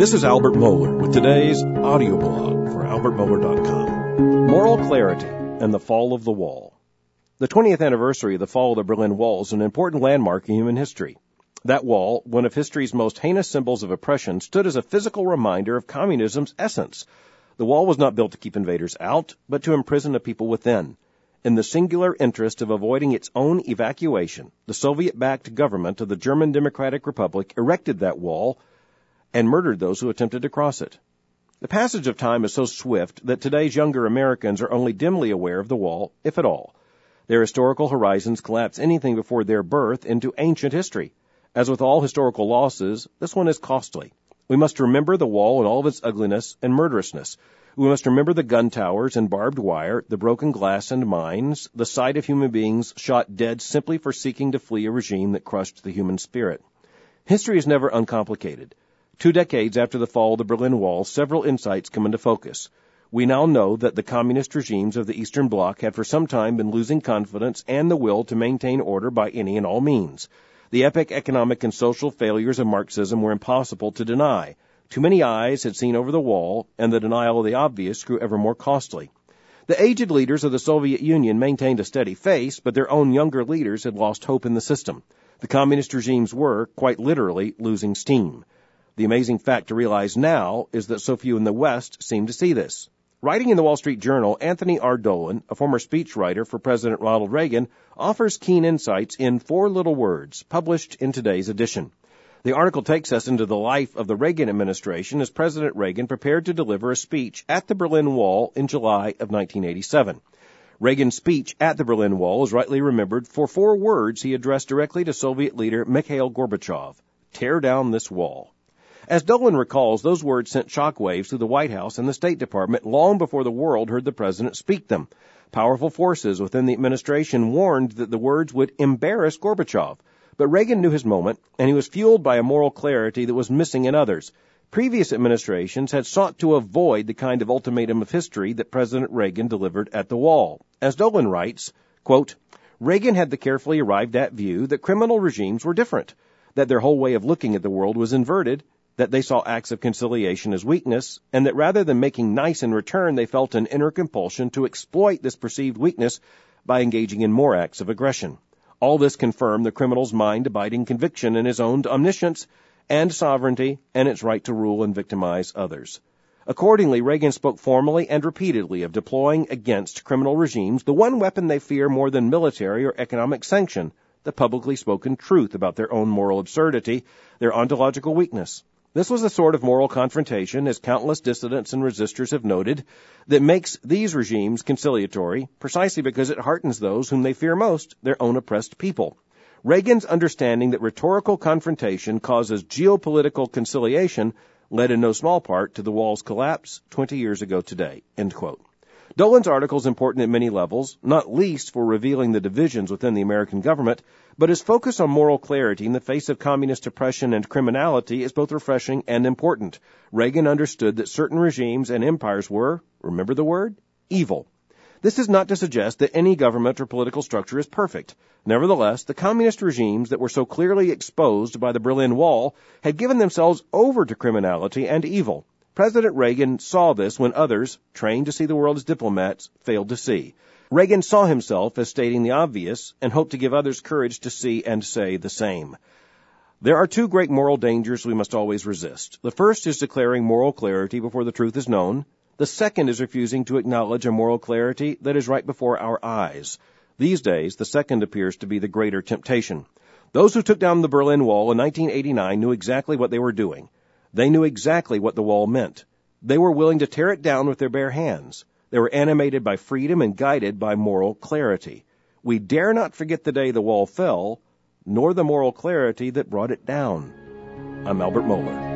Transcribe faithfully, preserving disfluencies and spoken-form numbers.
This is Albert Mohler with today's audio blog for albert mohler dot com. Moral Clarity and the Fall of the Wall. The twentieth anniversary of the fall of the Berlin Wall is an important landmark in human history. That wall, one of history's most heinous symbols of oppression, stood as a physical reminder of communism's essence. The wall was not built to keep invaders out, but to imprison a people within. In the singular interest of avoiding its own evacuation, the Soviet-backed government of the German Democratic Republic erected that wall and murdered those who attempted to cross it. The passage of time is so swift that today's younger Americans are only dimly aware of the wall, if at all. Their historical horizons collapse anything before their birth into ancient history. As with all historical losses, this one is costly. We must remember the wall in all of its ugliness and murderousness. We must remember the gun towers and barbed wire, the broken glass and mines, the sight of human beings shot dead simply for seeking to flee a regime that crushed the human spirit. History is never uncomplicated. Two decades after the fall of the Berlin Wall, several insights come into focus. We now know that the communist regimes of the Eastern Bloc had for some time been losing confidence and the will to maintain order by any and all means. The epic economic and social failures of Marxism were impossible to deny. Too many eyes had seen over the wall, and the denial of the obvious grew ever more costly. The aged leaders of the Soviet Union maintained a steady face, but their own younger leaders had lost hope in the system. The communist regimes were, quite literally, losing steam. The amazing fact to realize now is that so few in the West seem to see this. Writing in the Wall Street Journal, Anthony R. Dolan, a former speechwriter for President Ronald Reagan, offers keen insights in four little words, published in today's edition. The article takes us into the life of the Reagan administration as President Reagan prepared to deliver a speech at the Berlin Wall in July of nineteen eighty-seven. Reagan's speech at the Berlin Wall is rightly remembered for four words he addressed directly to Soviet leader Mikhail Gorbachev: "Tear down this wall." As Dolan recalls, those words sent shockwaves through the White House and the State Department long before the world heard the president speak them. Powerful forces within the administration warned that the words would embarrass Gorbachev. But Reagan knew his moment, and he was fueled by a moral clarity that was missing in others. Previous administrations had sought to avoid the kind of ultimatum of history that President Reagan delivered at the wall. As Dolan writes, quote, "Reagan had the carefully arrived at view that criminal regimes were different, that their whole way of looking at the world was inverted, that they saw acts of conciliation as weakness, and that rather than making nice in return, they felt an inner compulsion to exploit this perceived weakness by engaging in more acts of aggression. All this confirmed the criminal's mind-abiding conviction in his own omniscience and sovereignty and its right to rule and victimize others." Accordingly, Reagan spoke formally and repeatedly of deploying against criminal regimes the one weapon they fear more than military or economic sanction, the publicly spoken truth about their own moral absurdity, their ontological weakness. This was the sort of moral confrontation, as countless dissidents and resistors have noted, that makes these regimes conciliatory, precisely because it heartens those whom they fear most, their own oppressed people. Reagan's understanding that rhetorical confrontation causes geopolitical conciliation led in no small part to the wall's collapse twenty years ago today. End quote. Dolan's article is important at many levels, not least for revealing the divisions within the American government, but his focus on moral clarity in the face of communist oppression and criminality is both refreshing and important. Reagan understood that certain regimes and empires were, remember the word, evil. This is not to suggest that any government or political structure is perfect. Nevertheless, the communist regimes that were so clearly exposed by the Berlin Wall had given themselves over to criminality and evil. President Reagan saw this when others, trained to see the world as diplomats, failed to see. Reagan saw himself as stating the obvious and hoped to give others courage to see and say the same. There are two great moral dangers we must always resist. The first is declaring moral clarity before the truth is known. The second is refusing to acknowledge a moral clarity that is right before our eyes. These days, the second appears to be the greater temptation. Those who took down the Berlin Wall in nineteen eighty-nine knew exactly what they were doing. They knew exactly what the wall meant. They were willing to tear it down with their bare hands. They were animated by freedom and guided by moral clarity. We dare not forget the day the wall fell, nor the moral clarity that brought it down. I'm Albert Mohler.